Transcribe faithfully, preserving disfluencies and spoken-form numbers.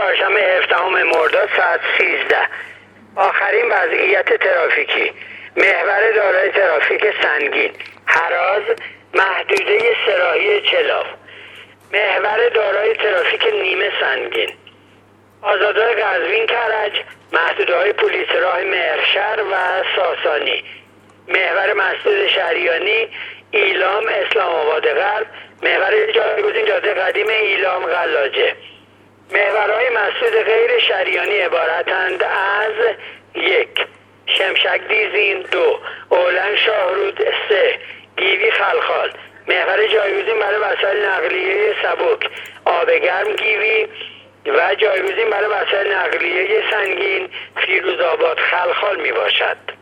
چهارشنبه هفدهم مرداد ساعت سیزده. آخرین وضعیت ترافیکی: محور دارای ترافیک سنگین هراز، محدوده سراحی چلاف. محور دارای ترافیک نیمه سنگین آزادراه قزوین کرج، محدوده‌های پلیس راه مهرشهر و ساسانی. محور مسجد شریانی ایلام اسلام آباد غرب. محور جایگزین جاده قدیم ایلام قلاجه. محورهای مسجد غیر شریانی عبارتند از یک شمشک دیزین، دو اولن شاهرود، سه گیوی خلخال. محور جایگزین برای وسایل نقلیه سبک آب گرم گیوی و جایگزین برای وسایل نقلیه سنگین فیروزآباد خلخال می باشد.